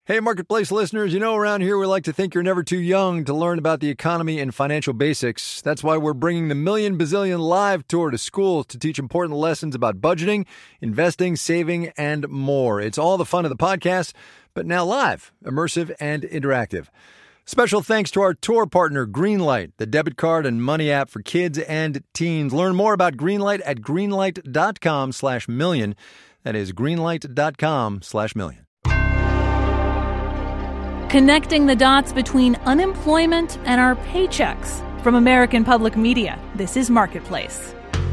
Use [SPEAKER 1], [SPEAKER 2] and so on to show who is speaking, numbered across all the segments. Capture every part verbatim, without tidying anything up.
[SPEAKER 1] Hey, Marketplace listeners, you know around here we like to think you're never too young to learn about the economy and financial basics. That's why we're bringing the Million Bazillion Live Tour to schools to teach important lessons about budgeting, investing, saving, and more. It's all the fun of the podcast, but now live, immersive, and interactive. Special thanks to our tour partner, Greenlight, the debit card and money app for kids and teens. Learn more about Greenlight at greenlight.com slash million. That is greenlight.com slash million.
[SPEAKER 2] Connecting the dots between unemployment and our paychecks. From American Public Media, this is Marketplace.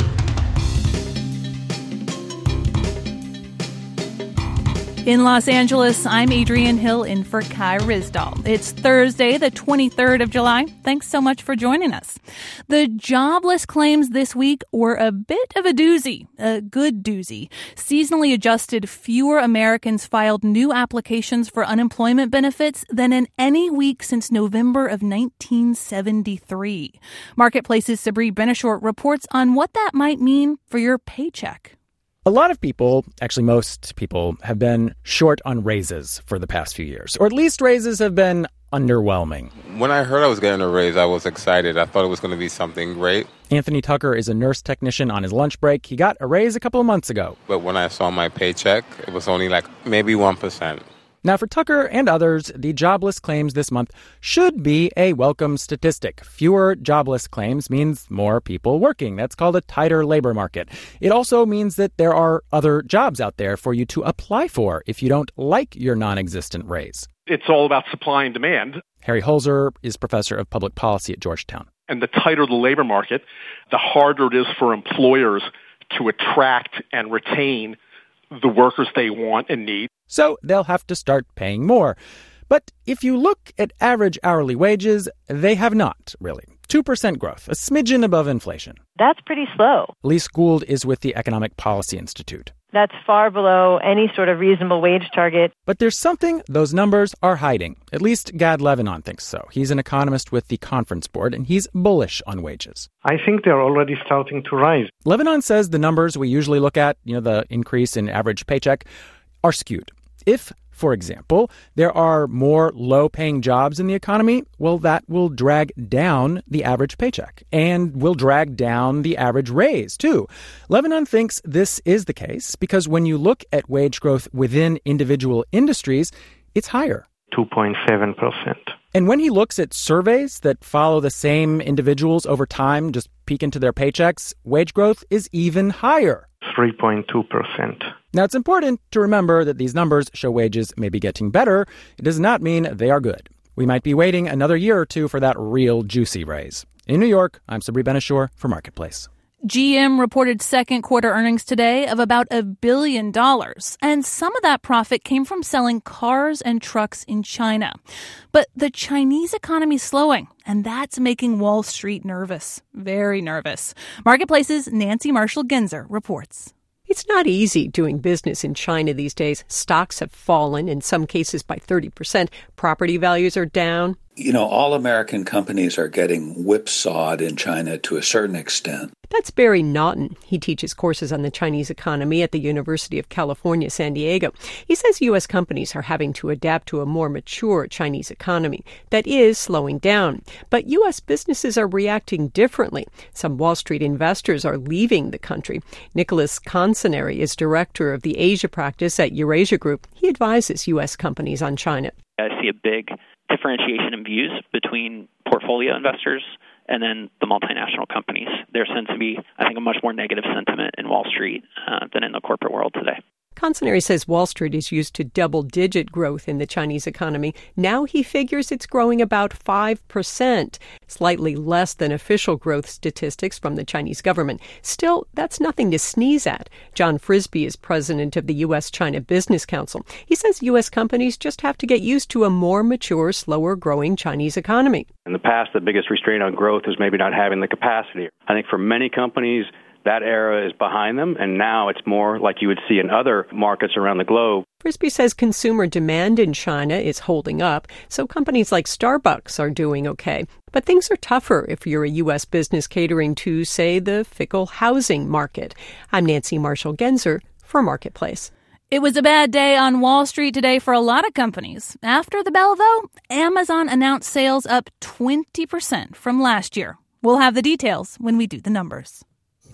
[SPEAKER 2] In Los Angeles, I'm Adrienne Hill in for Kai Ryssdal. It's Thursday, the twenty-third of July. Thanks so much for joining us. The jobless claims this week were a bit of a doozy, a good doozy. Seasonally adjusted, fewer Americans filed new applications for unemployment benefits than in any week since November of nineteen seventy-three. Marketplace's Sabri Benishore reports on what that might mean for your paycheck.
[SPEAKER 3] A lot of people, actually most people, have been short on raises for the past few years. Or at least raises have been underwhelming.
[SPEAKER 4] When I heard I was getting a raise, I was excited. I thought it was going to be something great.
[SPEAKER 3] Anthony Tucker is a nurse technician on his lunch break. He got a raise a couple of months ago.
[SPEAKER 4] But when I saw my paycheck, it was only like maybe one percent.
[SPEAKER 3] Now, for Tucker and others, the jobless claims this month should be a welcome statistic. Fewer jobless claims means more people working. That's called a tighter labor market. It also means that there are other jobs out there for you to apply for if you don't like your non-existent raise.
[SPEAKER 5] It's all about supply and demand.
[SPEAKER 3] Harry Holzer is professor of public policy at Georgetown.
[SPEAKER 5] And the tighter the labor market, the harder it is for employers to attract and retain the workers they want and need.
[SPEAKER 3] So they'll have to start paying more. But if you look at average hourly wages, they have not, really. two percent growth, a smidgen above inflation.
[SPEAKER 6] That's pretty slow.
[SPEAKER 3] Elise Gould is with the Economic Policy Institute.
[SPEAKER 6] That's far below any sort of reasonable wage target.
[SPEAKER 3] But there's something those numbers are hiding. At least Gad Levinon thinks so. He's an economist with the Conference Board, and he's bullish on wages.
[SPEAKER 7] I think they're already starting to rise.
[SPEAKER 3] Levinon says the numbers we usually look at, you know, the increase in average paycheck, are skewed. If, for example, there are more low-paying jobs in the economy, well, that will drag down the average paycheck and will drag down the average raise, too. Levinon thinks this is the case because when you look at wage growth within individual industries, it's higher.
[SPEAKER 7] two point seven percent.
[SPEAKER 3] And when he looks at surveys that follow the same individuals over time, just peek into their paychecks, wage growth is even higher.
[SPEAKER 7] three point two percent.
[SPEAKER 3] Now, it's important to remember that these numbers show wages may be getting better. It does not mean they are good. We might be waiting another year or two for that real juicy raise. In New York, I'm Sabri Benishore for Marketplace.
[SPEAKER 2] G M reported second quarter earnings today of about a billion dollars, and some of that profit came from selling cars and trucks in China. But the Chinese economy is slowing, and that's making Wall Street nervous, very nervous. Marketplace's Nancy Marshall-Genzer reports.
[SPEAKER 8] It's not easy doing business in China these days. Stocks have fallen, in some cases by thirty percent. Property values are down.
[SPEAKER 9] You know, all American companies are getting whipsawed in China to a certain extent.
[SPEAKER 8] That's Barry Naughton. He teaches courses on the Chinese economy at the University of California, San Diego. He says U S companies are having to adapt to a more mature Chinese economy that is slowing down. But U S businesses are reacting differently. Some Wall Street investors are leaving the country. Nicholas Consinari is director of the Asia practice at Eurasia Group. He advises U S companies on China.
[SPEAKER 10] I see a big differentiation in views between portfolio investors and then the multinational companies. There tends to be, I think, a much more negative sentiment in Wall Street uh, than in the corporate world today.
[SPEAKER 8] Consinari says Wall Street is used to double-digit growth in the Chinese economy. Now he figures it's growing about five percent, slightly less than official growth statistics from the Chinese government. Still, that's nothing to sneeze at. John Frisby is president of the U S-China Business Council. He says U S companies just have to get used to a more mature, slower-growing Chinese economy.
[SPEAKER 11] In the past, the biggest restraint on growth is maybe not having the capacity. I think for many companies, that era is behind them, and now it's more like you would see in other markets around the globe.
[SPEAKER 8] Frisby says consumer demand in China is holding up, so companies like Starbucks are doing okay. But things are tougher if you're a U S business catering to, say, the fickle housing market. I'm Nancy Marshall-Genzer for Marketplace.
[SPEAKER 2] It was a bad day on Wall Street today for a lot of companies. After the bell, though, Amazon announced sales up twenty percent from last year. We'll have the details when we do the numbers.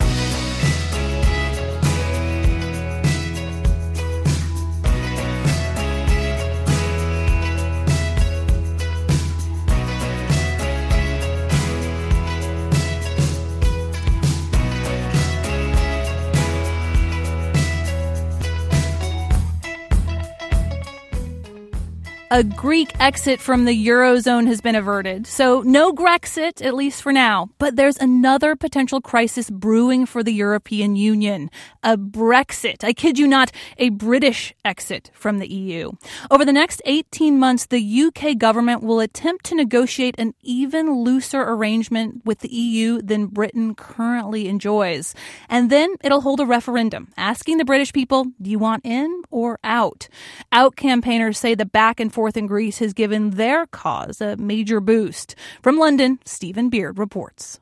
[SPEAKER 2] A Greek exit from the Eurozone has been averted, so no Grexit, at least for now. But there's another potential crisis brewing for the European Union, a Brexit. I kid you not, a British exit from the E U. Over the next eighteen months, the U K government will attempt to negotiate an even looser arrangement with the E U than Britain currently enjoys. And then it'll hold a referendum, asking the British people, do you want in or out? Out campaigners say the back and forth in Greece has given their cause a major boost. From London, Stephen Beard reports.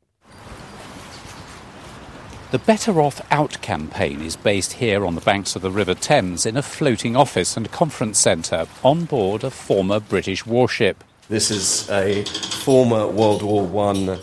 [SPEAKER 12] The Better Off Out campaign is based here on the banks of the River Thames in a floating office and conference centre on board a former British warship.
[SPEAKER 13] This is a former World War One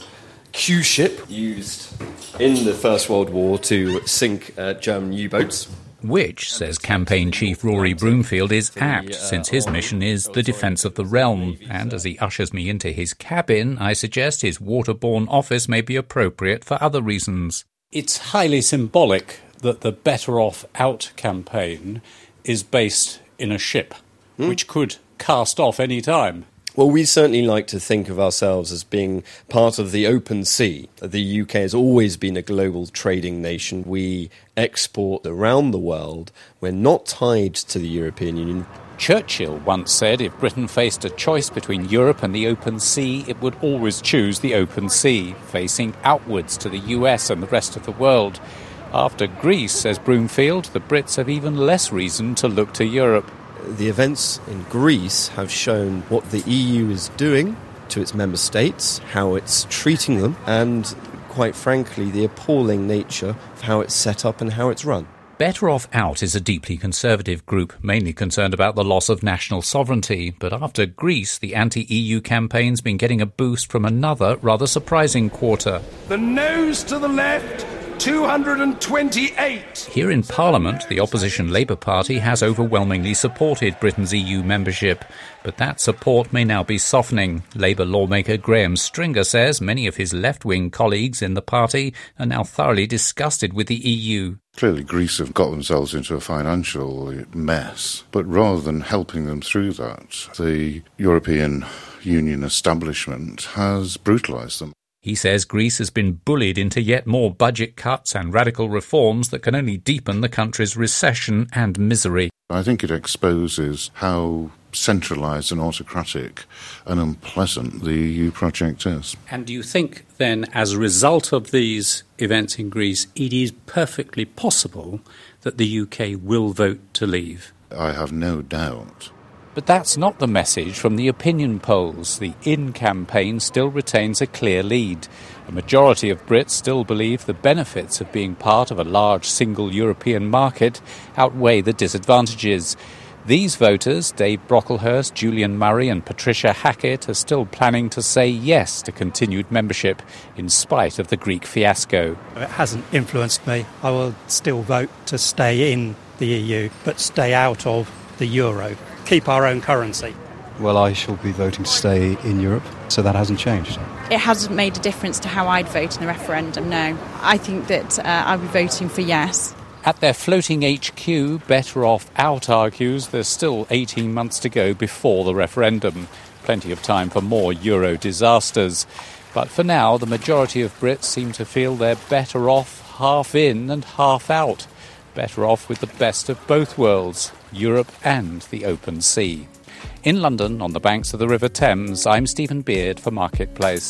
[SPEAKER 13] Q ship used in the First World War to sink uh, German U-boats.
[SPEAKER 12] Which, says campaign chief Rory Broomfield, is apt, since his mission is the defence of the realm. And as he ushers me into his cabin, I suggest his waterborne office may be appropriate for other reasons.
[SPEAKER 14] It's highly symbolic that the Better Off Out campaign is based in a ship, hmm? which could cast off any time.
[SPEAKER 13] Well, we certainly like to think of ourselves as being part of the open sea. The U K has always been a global trading nation. We export around the world. We're not tied to the European Union.
[SPEAKER 12] Churchill once said if Britain faced a choice between Europe and the open sea, it would always choose the open sea, facing outwards to the U S and the rest of the world. After Greece, says Broomfield, the Brits have even less reason to look to Europe.
[SPEAKER 13] The events in Greece have shown what the E U is doing to its member states, how it's treating them, and, quite frankly, the appalling nature of how it's set up and how it's run.
[SPEAKER 12] Better Off Out is a deeply conservative group, mainly concerned about the loss of national sovereignty. But after Greece, the anti-E U campaign's been getting a boost from another rather surprising quarter.
[SPEAKER 15] The noes to the left, two hundred twenty-eight.
[SPEAKER 12] Here in Parliament, the opposition Labour Party has overwhelmingly supported Britain's E U membership. But that support may now be softening. Labour lawmaker Graham Stringer says many of his left-wing colleagues in the party are now thoroughly disgusted with the E U.
[SPEAKER 16] Clearly, Greece have got themselves into a financial mess. But rather than helping them through that, the European Union establishment has brutalised them.
[SPEAKER 12] He says Greece has been bullied into yet more budget cuts and radical reforms that can only deepen the country's recession and misery.
[SPEAKER 16] I think it exposes how centralised and autocratic and unpleasant the E U project is.
[SPEAKER 14] And do you think then, as a result of these events in Greece, it is perfectly possible that the U K will vote to leave?
[SPEAKER 16] I have no doubt.
[SPEAKER 12] But that's not the message from the opinion polls. The In campaign still retains a clear lead. A majority of Brits still believe the benefits of being part of a large single European market outweigh the disadvantages. These voters, Dave Brocklehurst, Julian Murray and Patricia Hackett, are still planning to say yes to continued membership in spite of the Greek fiasco.
[SPEAKER 17] It hasn't influenced me. I will still vote to stay in the E U, but stay out of the euro. Keep our own currency.
[SPEAKER 18] Well, I shall be voting to stay in Europe, so that hasn't changed.
[SPEAKER 19] It hasn't made a difference to how I'd vote in the referendum, no. I think that uh, I'll be voting for yes.
[SPEAKER 12] At their floating H Q, Better Off Out argues there's still eighteen months to go before the referendum. Plenty of time for more Euro disasters. But for now, the majority of Brits seem to feel they're better off half in and half out. Better off with the best of both worlds, Europe and the open sea. In London, on the banks of the River Thames, I'm Stephen Beard for Marketplace.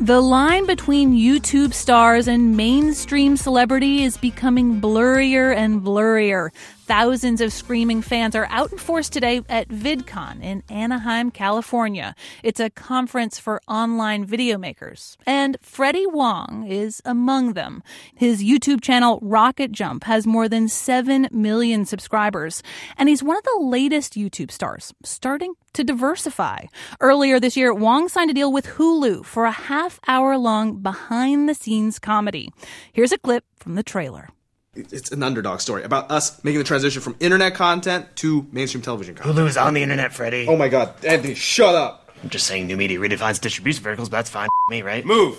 [SPEAKER 2] The line between YouTube stars and mainstream celebrity is becoming blurrier and blurrier. Thousands of screaming fans are out in force today at VidCon in Anaheim, California. It's a conference for online video makers. And Freddie Wong is among them. His YouTube channel, Rocket Jump, has more than seven million subscribers. And he's one of the latest YouTube stars, starting to diversify. Earlier this year, Wong signed a deal with Hulu for a half-hour-long behind-the-scenes comedy. Here's a clip from the trailer.
[SPEAKER 20] It's an underdog story about us making the transition from internet content to mainstream television content.
[SPEAKER 21] Hulu's on the internet, Freddie.
[SPEAKER 20] Oh my god, Anthony, shut up.
[SPEAKER 21] I'm just saying new media redefines distribution verticals, but that's fine with me, right?
[SPEAKER 20] Move.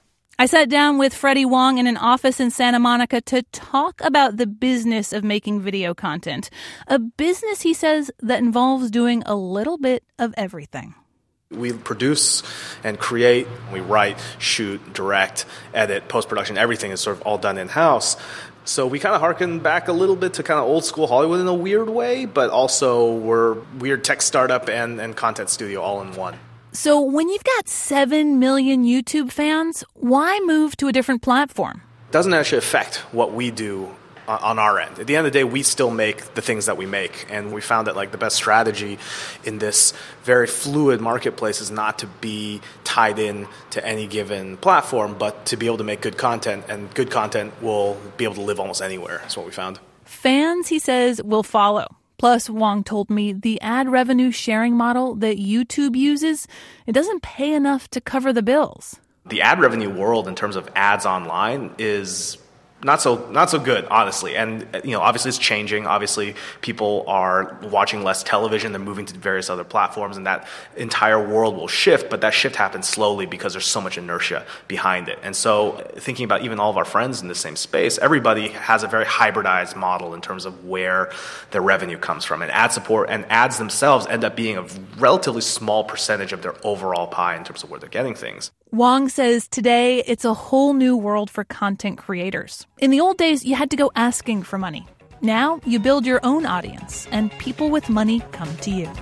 [SPEAKER 2] I sat down with Freddie Wong in an office in Santa Monica to talk about the business of making video content. A business, he says, that involves doing a little bit of everything.
[SPEAKER 22] We produce and create, we write, shoot, direct, edit, post-production. Everything is sort of all done in-house. So we kind of harken back a little bit to kind of old school Hollywood in a weird way, but also we're weird tech startup and, and content studio all in one.
[SPEAKER 2] So when you've got seven million YouTube fans, why move to a different platform?
[SPEAKER 22] It doesn't actually affect what we do on our end. At the end of the day, we still make the things that we make, and we found that like the best strategy in this very fluid marketplace is not to be tied in to any given platform, but to be able to make good content, and good content will be able to live almost anywhere. That's what we found.
[SPEAKER 2] Fans, he says, will follow. Plus, Wong told me the ad revenue sharing model that YouTube uses, it doesn't pay enough to cover the bills.
[SPEAKER 22] The ad revenue world in terms of ads online is Not so not so good, honestly. And, you know, obviously it's changing. Obviously, people are watching less television. They're moving to various other platforms, and that entire world will shift. But that shift happens slowly because there's so much inertia behind it. And so thinking about even all of our friends in the same space, everybody has a very hybridized model in terms of where their revenue comes from. And ad support and ads themselves end up being a relatively small percentage of their overall pie in terms of where they're getting things.
[SPEAKER 2] Wong says today it's a whole new world for content creators. In the old days, you had to go asking for money. Now you build your own audience, and people with money come to you.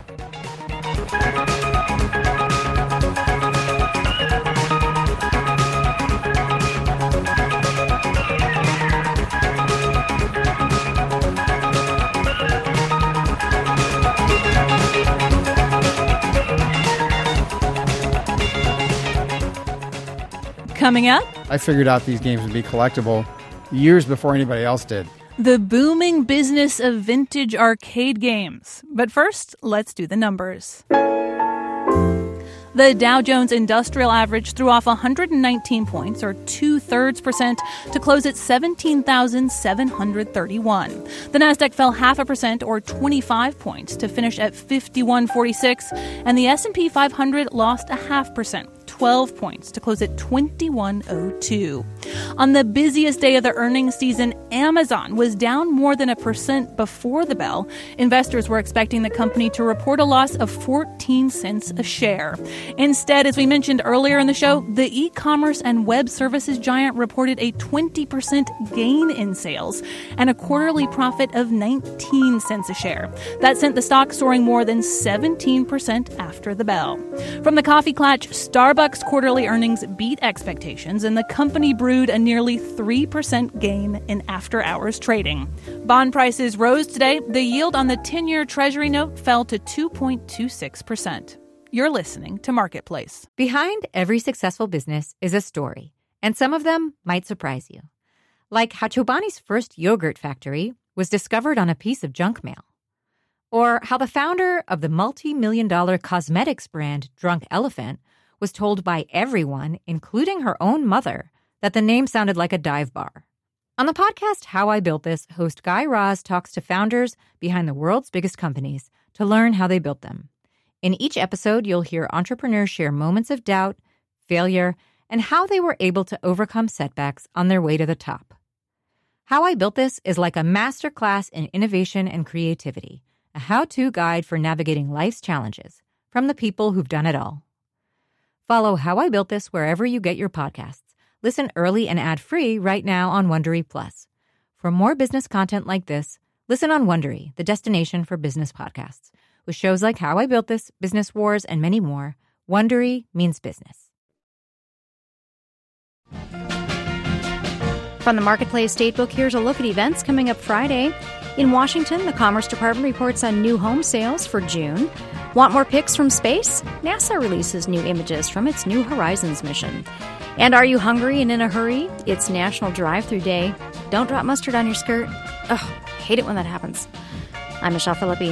[SPEAKER 2] Coming up,
[SPEAKER 23] I figured out these games would be collectible years before anybody else did.
[SPEAKER 2] The booming business of vintage arcade games. But first, let's do the numbers. The Dow Jones Industrial Average threw off one hundred nineteen points, or two-thirds percent, to close at seventeen thousand seven hundred thirty-one. The Nasdaq fell half a percent, or twenty-five points, to finish at fifty-one forty-six, and the S and P five hundred lost a half percent, twelve points, to close at twenty-one oh two. On the busiest day of the earnings season, Amazon was down more than a percent before the bell. Investors were expecting the company to report a loss of fourteen cents a share. Instead, as we mentioned earlier in the show, the e-commerce and web services giant reported a twenty percent gain in sales and a quarterly profit of nineteen cents a share. That sent the stock soaring more than seventeen percent after the bell. From the coffee clutch, Starbucks quarterly earnings beat expectations, and the company brewed a nearly three percent gain in after-hours trading. Bond prices rose today. The yield on the ten-year Treasury note fell to two point two six percent. You're listening to Marketplace.
[SPEAKER 24] Behind every successful business is a story, and some of them might surprise you. Like how Chobani's first yogurt factory was discovered on a piece of junk mail. Or how the founder of the multi-million dollar cosmetics brand Drunk Elephant was told by everyone, including her own mother, that the name sounded like a dive bar. On the podcast How I Built This, host Guy Raz talks to founders behind the world's biggest companies to learn how they built them. In each episode, you'll hear entrepreneurs share moments of doubt, failure, and how they were able to overcome setbacks on their way to the top. How I Built This is like a masterclass in innovation and creativity, a how-to guide for navigating life's challenges from the people who've done it all. Follow How I Built This wherever you get your podcasts. Listen early and ad-free right now on Wondery Plus. For more business content like this, listen on Wondery, the destination for business podcasts. With shows like How I Built This, Business Wars, and many more, Wondery means business.
[SPEAKER 1] From the Marketplace Statebook, here's a look at events coming up Friday. In Washington, the Commerce Department reports on new home sales for June. Want more pics from space? NASA releases new images from its New Horizons mission. And are you hungry and in a hurry? It's National Drive-Thru Day. Don't drop mustard on your skirt. Ugh, hate it when that happens. I'm Michelle Philippi.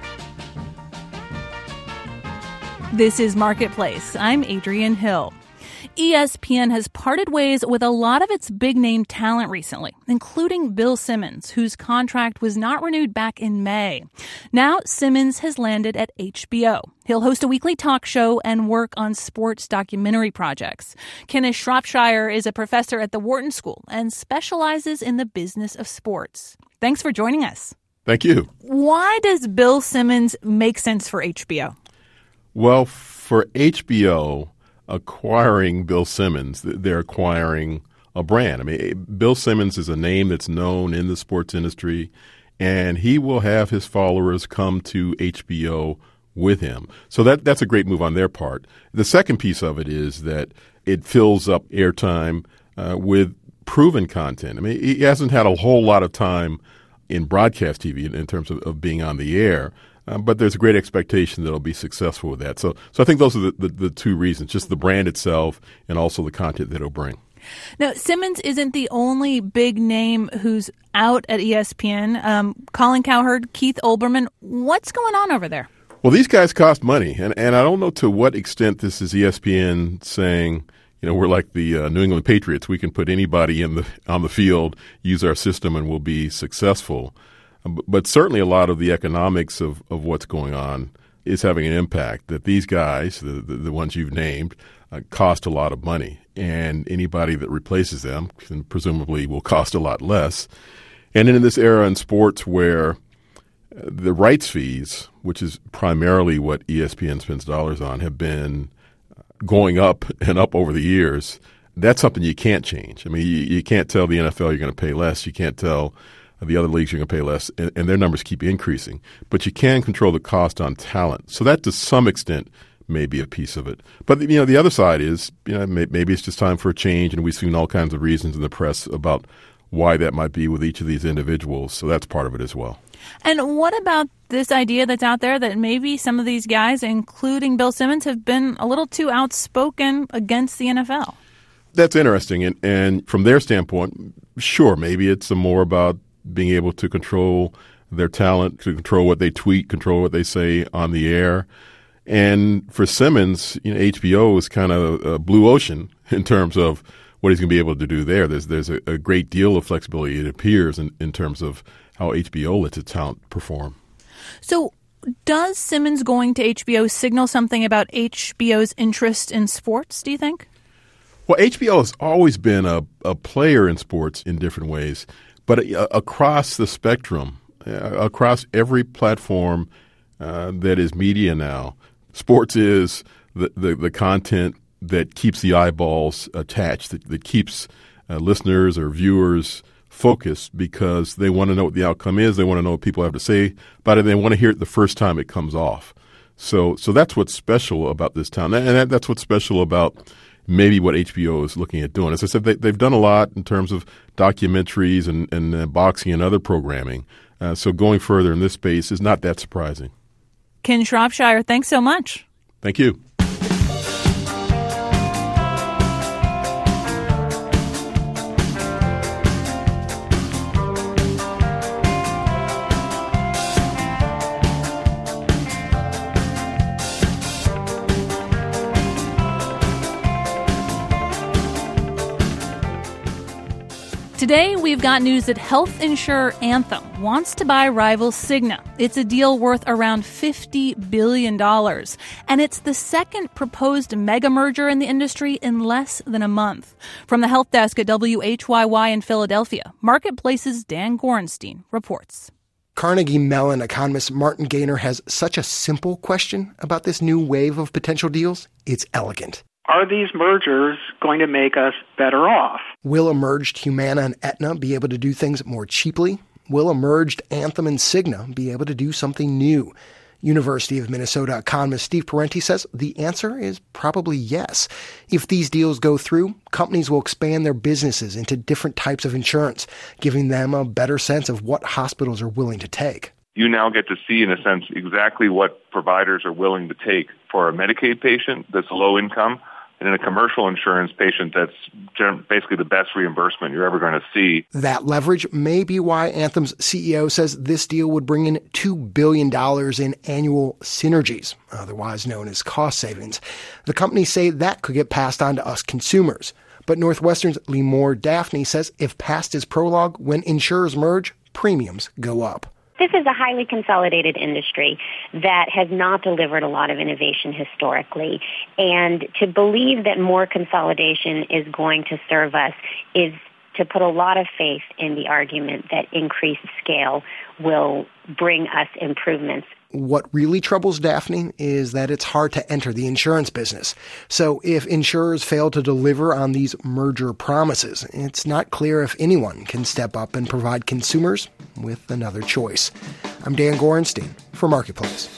[SPEAKER 2] This is Marketplace. I'm Adrienne Hill. E S P N has parted ways with a lot of its big-name talent recently, including Bill Simmons, whose contract was not renewed back in May. Now, Simmons has landed at H B O. He'll host a weekly talk show and work on sports documentary projects. Kenneth Shropshire is a professor at the Wharton School and specializes in the business of sports. Thanks for joining us.
[SPEAKER 4] Thank you.
[SPEAKER 2] Why does Bill Simmons make sense for H B O?
[SPEAKER 4] Well, for H B O, acquiring Bill Simmons, they're acquiring a brand. I mean, Bill Simmons is a name that's known in the sports industry, and he will have his followers come to H B O with him. So that that's a great move on their part. The second piece of it is that it fills up airtime uh, with proven content. I mean, he hasn't had a whole lot of time in broadcast T V in, in terms of, of being on the air. Um, but there's a great expectation that it'll be successful with that. So so I think those are the, the, the two reasons, just the brand itself and also the content that it'll bring.
[SPEAKER 2] Now, Simmons isn't the only big name who's out at E S P N. Um, Colin Cowherd, Keith Olbermann, what's going on over there?
[SPEAKER 4] Well, these guys cost money, and, and I don't know to what extent this is E S P N saying, you know, we're like the uh, New England Patriots. We can put anybody in the on the field, use our system, and we'll be successful. But certainly a lot of the economics of, of what's going on is having an impact, that these guys, the, the, the ones you've named, uh, cost a lot of money. And anybody that replaces them can presumably will cost a lot less. And in this era in sports where the rights fees, which is primarily what E S P N spends dollars on, have been going up and up over the years, that's something you can't change. I mean, you, you can't tell the N F L you're going to pay less. You can't tell the other leagues you're going to pay less, and, and their numbers keep increasing. But you can control the cost on talent. So that, to some extent, may be a piece of it. But, you know, the other side is, you know, may, maybe it's just time for a change, and we've seen all kinds of reasons in the press about why that might be with each of these individuals. So that's part of it as well.
[SPEAKER 2] And what about this idea that's out there that maybe some of these guys, including Bill Simmons, have been a little too outspoken against the N F L?
[SPEAKER 4] That's interesting. And, and from their standpoint, sure, maybe it's more about being able to control their talent, to control what they tweet, control what they say on the air. And for Simmons, you know, H B O is kind of a blue ocean in terms of what he's going to be able to do there. There's there's a, a great deal of flexibility, it appears, in, in terms of how H B O lets its talent perform.
[SPEAKER 2] So does Simmons going to H B O signal something about H B O's interest in sports, do you think?
[SPEAKER 4] Well, H B O has always been a, a player in sports in different ways. But uh, across the spectrum, uh, across every platform uh, that is media now, sports is the, the, the content that keeps the eyeballs attached, that, that keeps uh, listeners or viewers focused because they want to know what the outcome is. They want to know what people have to say about it. They want to hear it the first time it comes off. So so that's what's special about this town. And that, that's what's special about maybe what H B O is looking at doing. As I said, they, they've done a lot in terms of documentaries and, and uh, boxing and other programming. Uh, so going further in this space is not that surprising.
[SPEAKER 2] Ken Shropshire, thanks so much.
[SPEAKER 4] Thank you.
[SPEAKER 2] Today, we've got news that health insurer Anthem wants to buy rival Cigna. It's a deal worth around fifty billion dollars, and it's the second proposed mega merger in the industry in less than a month. From the health desk at W H Y Y in Philadelphia, Marketplace's Dan Gorenstein reports.
[SPEAKER 5] Carnegie Mellon economist Martin Gaynor has such a simple question about this new wave of potential deals. It's elegant.
[SPEAKER 6] Are these mergers going to make us better off?
[SPEAKER 5] Will a merged Humana and Aetna be able to do things more cheaply? Will a merged Anthem and Cigna be able to do something new? University of Minnesota economist Steve Parenti says the answer is probably yes. If these deals go through, companies will expand their businesses into different types of insurance, giving them a better sense of what hospitals are willing to take.
[SPEAKER 3] You now get to see, in a sense, exactly what providers are willing to take for a Medicaid patient that's low income, and in a commercial insurance patient that's basically the best reimbursement you're ever going to see.
[SPEAKER 5] That leverage may be why Anthem's C E O says this deal would bring in two billion dollars in annual synergies, otherwise known as cost savings. The companies say that could get passed on to us consumers. But Northwestern's Limor Daphne says if past is prologue, when insurers merge, premiums go up.
[SPEAKER 7] This is a highly consolidated industry that has not delivered a lot of innovation historically. And to believe that more consolidation is going to serve us is to put a lot of faith in the argument that increased scale will bring us improvements.
[SPEAKER 5] What really troubles Daphne is that it's hard to enter the insurance business. So if insurers fail to deliver on these merger promises, it's not clear if anyone can step up and provide consumers with another choice. I'm Dan Gorenstein for Marketplace.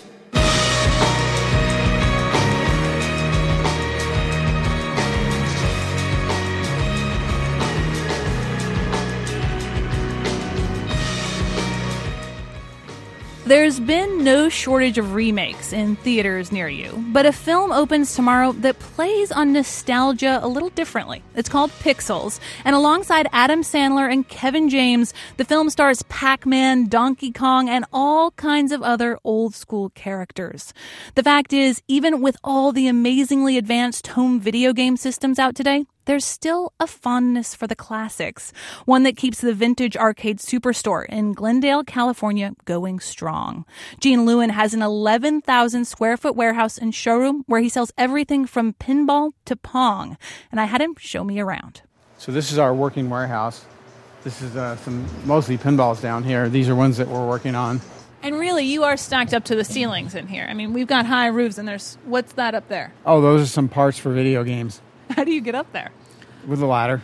[SPEAKER 2] There's been no shortage of remakes in theaters near you, but a film opens tomorrow that plays on nostalgia a little differently. It's called Pixels, and alongside Adam Sandler and Kevin James, the film stars Pac-Man, Donkey Kong, and all kinds of other old-school characters. The fact is, even with all the amazingly advanced home video game systems out today, there's still a fondness for the classics, one that keeps the vintage arcade superstore in Glendale, California, going strong. Gene Lewin has an eleven thousand square foot warehouse and showroom where he sells everything from pinball to Pong, and I had him show me around.
[SPEAKER 23] So this is our working warehouse. This is uh, some mostly pinballs down here. These are ones that we're working on.
[SPEAKER 2] And really, you are stacked up to the ceilings in here. I mean, we've got high roofs, and there's, what's that up there?
[SPEAKER 23] Oh, those are some parts for video games.
[SPEAKER 2] How do you get up there?
[SPEAKER 23] With a ladder.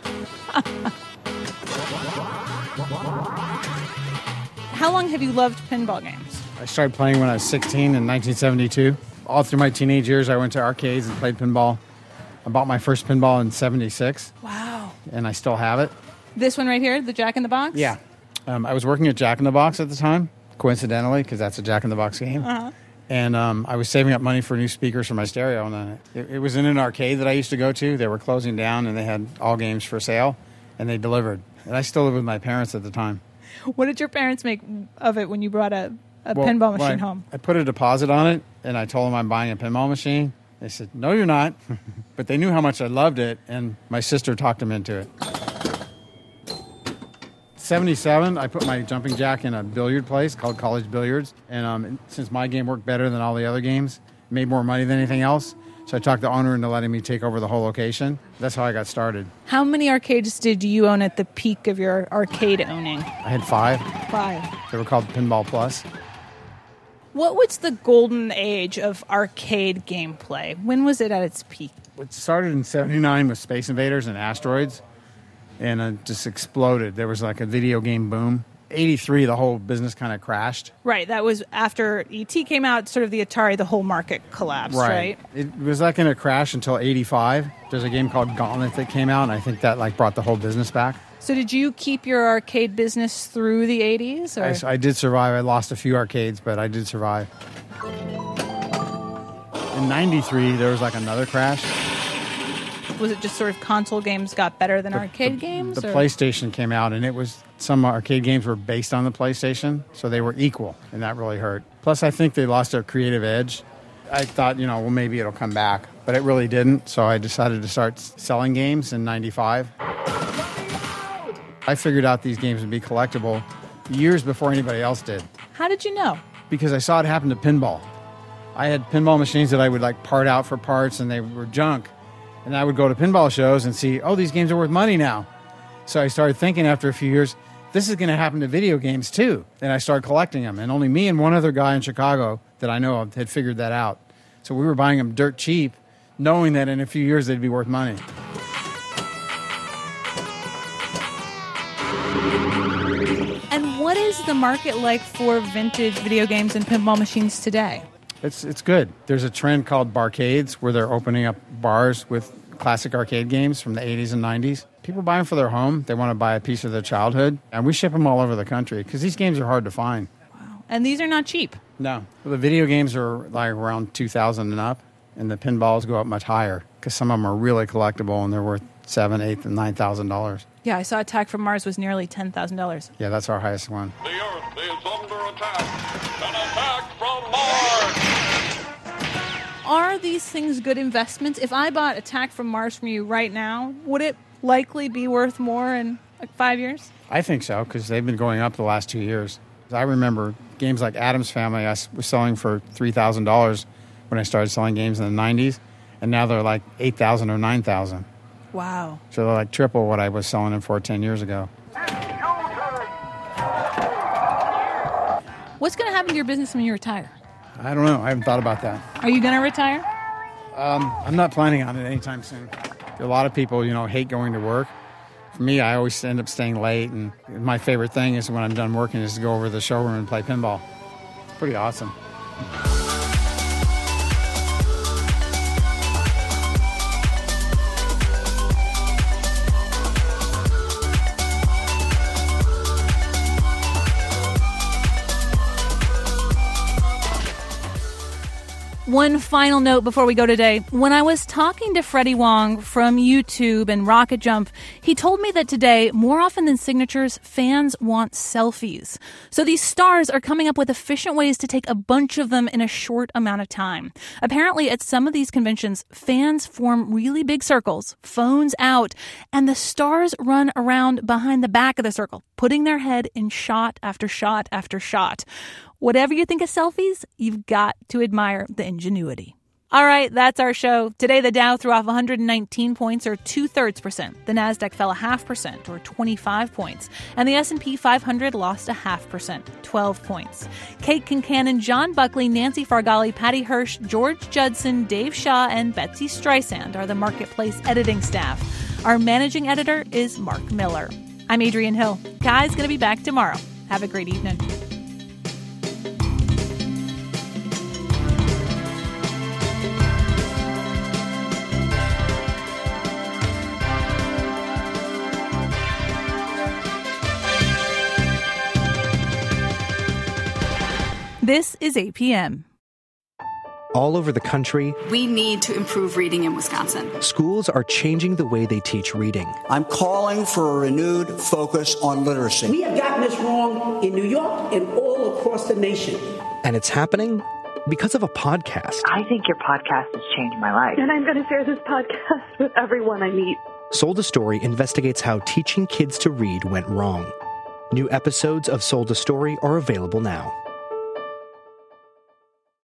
[SPEAKER 2] How long have you loved pinball games?
[SPEAKER 23] I started playing when I was sixteen in nineteen seventy-two. All through my teenage years, I went to arcades and played pinball. I bought my first pinball in seventy-six.
[SPEAKER 2] Wow.
[SPEAKER 23] And I still have it.
[SPEAKER 2] This one right here, the Jack in the Box?
[SPEAKER 23] Yeah. Um, I was working at Jack in the Box at the time, coincidentally, because that's a Jack in the Box game.
[SPEAKER 2] Uh-huh.
[SPEAKER 23] And um, I was saving up money for new speakers for my stereo. And uh, it, it was in an arcade that I used to go to. They were closing down, and they had all games for sale, and they delivered. And I still lived with my parents at the time.
[SPEAKER 2] What did your parents make of it when you brought a, a
[SPEAKER 23] well,
[SPEAKER 2] pinball machine
[SPEAKER 23] well, I,
[SPEAKER 2] home?
[SPEAKER 23] I put a deposit on it, and I told them I'm buying a pinball machine. They said, no, you're not. But they knew how much I loved it, and my sister talked them into it. seventy-seven, I put my jumping jack in a billiard place called College Billiards. And um, since my game worked better than all the other games, made more money than anything else, so I talked the owner into letting me take over the whole location. That's how I got started.
[SPEAKER 2] How many arcades did you own at the peak of your arcade owning?
[SPEAKER 23] I had five.
[SPEAKER 2] Five.
[SPEAKER 23] They were called Pinball Plus.
[SPEAKER 2] What was the golden age of arcade gameplay? When was it at its peak?
[SPEAKER 23] It started in seventy-nine with Space Invaders and Asteroids. And it just exploded. There was like a video game boom. eighty-three, the whole business kind of crashed.
[SPEAKER 2] Right. That was after E T came out, sort of the Atari, the whole market collapsed, right? right?
[SPEAKER 23] It was not going to crash until eighty-five. There's a game called Gauntlet that came out, and I think that like brought the whole business back.
[SPEAKER 2] So did you keep your arcade business through the eighties? Or?
[SPEAKER 23] I, I did survive. I lost a few arcades, but I did survive. In ninety-three, there was like another crash.
[SPEAKER 2] Was it just sort of console games got better than
[SPEAKER 23] the,
[SPEAKER 2] arcade
[SPEAKER 23] the,
[SPEAKER 2] games?
[SPEAKER 23] The
[SPEAKER 2] or?
[SPEAKER 23] PlayStation came out, and it was some arcade games were based on the PlayStation, so they were equal, and that really hurt. Plus, I think they lost their creative edge. I thought, you know, well, maybe it'll come back, but it really didn't, so I decided to start selling games in ninety-five. I figured out these games would be collectible years before anybody else did.
[SPEAKER 2] How did you know?
[SPEAKER 23] Because I saw it happen to pinball. I had pinball machines that I would, like, part out for parts, and they were junk. And I would go to pinball shows and see, oh, these games are worth money now. So I started thinking after a few years, this is going to happen to video games too. And I started collecting them. And only me and one other guy in Chicago that I know of had figured that out. So we were buying them dirt cheap, knowing that in a few years they'd be worth money.
[SPEAKER 2] And what is the market like for vintage video games and pinball machines today?
[SPEAKER 23] It's it's good. There's a trend called barcades where they're opening up bars with classic arcade games from the eighties and nineties. People buy them for their home. They want to buy a piece of their childhood. And we ship them all over the country because these games are hard to find.
[SPEAKER 2] Wow. And these are not cheap.
[SPEAKER 23] No. Well, the video games are like around two thousand dollars and up, and the pinballs go up much higher because some of them are really collectible and they're worth seven thousand dollars, eight thousand dollars, and nine thousand dollars.
[SPEAKER 2] Yeah, I saw Attack from Mars was nearly ten thousand dollars.
[SPEAKER 23] Yeah, that's our highest one.
[SPEAKER 8] The Earth is under attack. An attack from Mars!
[SPEAKER 2] Are these things good investments? If I bought Attack from Mars from you right now, would it likely be worth more in like five years?
[SPEAKER 23] I think so, because they've been going up the last two years. I remember games like Addams Family I was selling for three thousand dollars when I started selling games in the nineties, and now they're like eight thousand dollars or nine thousand dollars.
[SPEAKER 2] Wow.
[SPEAKER 23] So they're like triple what I was selling them for ten years ago.
[SPEAKER 2] What's going to happen to your business when you retire?
[SPEAKER 23] I don't know. I haven't thought about that.
[SPEAKER 2] Are you going to retire?
[SPEAKER 23] Um, I'm not planning on it anytime soon. A lot of people, you know, hate going to work. For me, I always end up staying late, and my favorite thing is when I'm done working is to go over to the showroom and play pinball. It's pretty awesome.
[SPEAKER 2] One final note before we go today. When I was talking to Freddie Wong from YouTube and Rocket Jump, he told me that today, more often than signatures, fans want selfies. So these stars are coming up with efficient ways to take a bunch of them in a short amount of time. Apparently, at some of these conventions, fans form really big circles, phones out, and the stars run around behind the back of the circle, putting their head in shot after shot after shot. Whatever you think of selfies, you've got to admire the ingenuity. All right, that's our show. Today, the Dow threw off one hundred nineteen points, or two-thirds percent. The Nasdaq fell a half percent, or twenty-five points. And the S and P five hundred lost a half percent, twelve points. Kate Concannon, John Buckley, Nancy Fargali, Patty Hirsch, George Judson, Dave Shaw, and Betsy Streisand are the Marketplace editing staff. Our managing editor is Mark Miller. I'm Adrienne Hill. Kai's going to be back tomorrow. Have a great evening. This is A P M.
[SPEAKER 9] All over the country,
[SPEAKER 10] we need to improve reading in Wisconsin.
[SPEAKER 9] Schools are changing the way they teach reading.
[SPEAKER 11] I'm calling for a renewed focus on literacy.
[SPEAKER 25] We have gotten this wrong in New York and all across the nation.
[SPEAKER 9] And it's happening because of a podcast.
[SPEAKER 26] I think your podcast has changed my life.
[SPEAKER 27] And I'm going to share this podcast with everyone I meet.
[SPEAKER 9] Sold a Story investigates how teaching kids to read went wrong. New episodes of Sold a Story are available now.